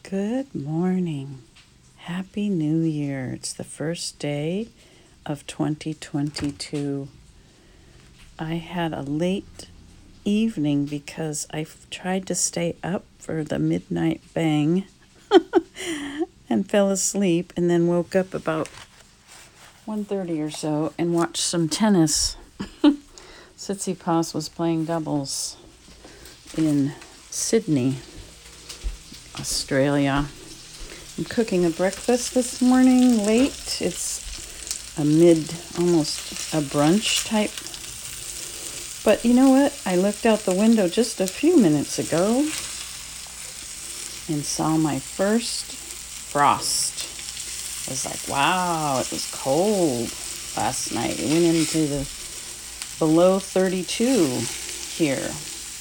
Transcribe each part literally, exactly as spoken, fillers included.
Good morning. Happy New Year. It's the first day of twenty twenty-two. I had a late evening because I tried to stay up for the midnight bang and fell asleep and then woke up about one thirty or so and watched some tennis. Tsitsipas was playing doubles in Sydney, Australia. I'm cooking a breakfast this morning late. It's a mid, almost a brunch type. But you know what? I looked out the window just a few minutes ago and saw my first frost. I was like, wow, it was cold last night. It went into the below thirty-two here.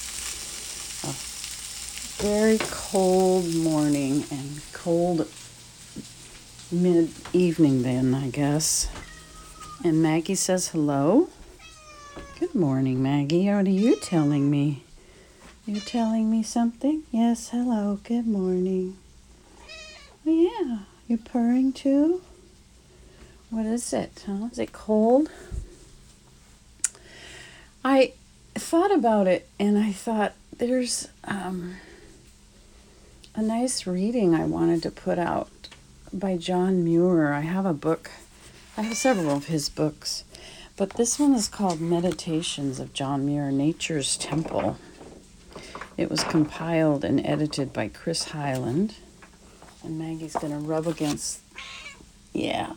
Very cold morning and cold mid-evening then, I guess. And Maggie says hello. Good morning, Maggie. What are you telling me? You telling me something? Yes, hello. Good morning. Oh, yeah. You're purring too? What is it? Huh? Is it cold? I thought about it and I thought there's... um. a nice reading I wanted to put out by John Muir. I have a book. I have several of his books. But this one is called Meditations of John Muir, Nature's Temple. It was compiled and edited by Chris Hyland. And Maggie's going to rub against... Yeah.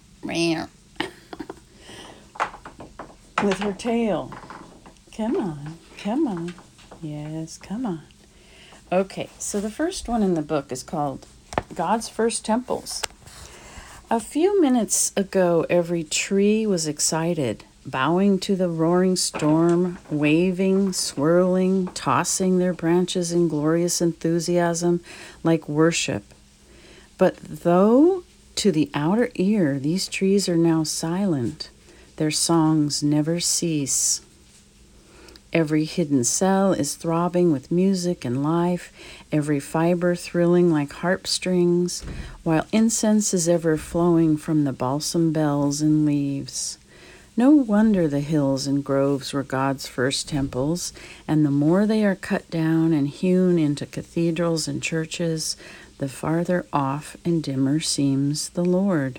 with her tail. Come on. Come on. Yes, come on. Okay, so the first one in the book is called God's First Temples. A few minutes ago, every tree was excited, bowing to the roaring storm, waving, swirling, tossing their branches in glorious enthusiasm like worship. But though to the outer ear these trees are now silent, their songs never cease. Every hidden cell is throbbing with music and life, every fiber thrilling like harp strings, while incense is ever flowing from the balsam bells and leaves. No wonder the hills and groves were God's first temples, and the more they are cut down and hewn into cathedrals and churches, the farther off and dimmer seems the Lord.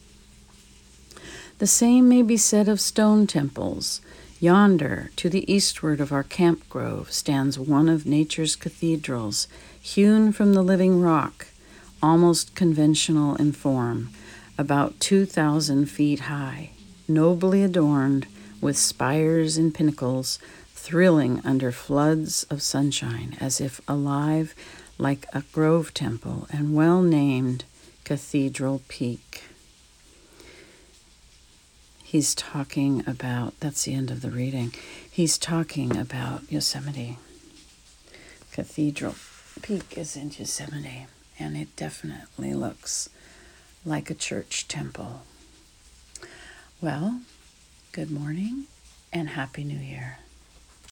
The same may be said of stone temples. Yonder, to the eastward of our camp grove, stands one of nature's cathedrals, hewn from the living rock, almost conventional in form, about two thousand feet high, nobly adorned with spires and pinnacles, thrilling under floods of sunshine, as if alive like a grove temple, and well named Cathedral Peak. He's talking about, that's the end of the reading, he's talking about Yosemite. Cathedral Peak is in Yosemite, and it definitely looks like a church temple. Well, good morning and Happy New Year.